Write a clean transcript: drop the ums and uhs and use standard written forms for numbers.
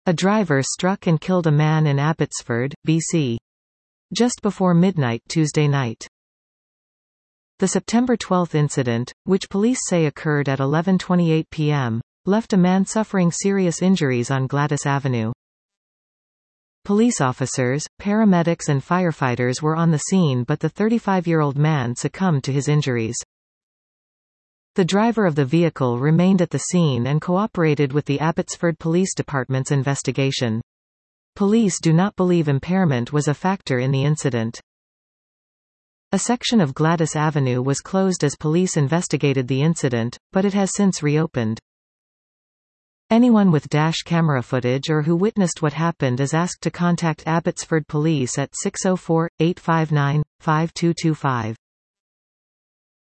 A driver struck and killed a man in Abbotsford, BC. Just before midnight Tuesday night. The September 12 incident, which police say occurred at 11:28 p.m., left a man suffering serious injuries on Gladys Avenue. Police officers, paramedics and firefighters were on the scene, but the 35-year-old man succumbed to his injuries. The driver of the vehicle remained at the scene and cooperated with the Abbotsford Police Department's investigation. Police do not believe impairment was a factor in the incident. A section of Gladys Avenue was closed as police investigated the incident, but it has since reopened. Anyone with dash camera footage or who witnessed what happened is asked to contact Abbotsford Police at 604-859-5225.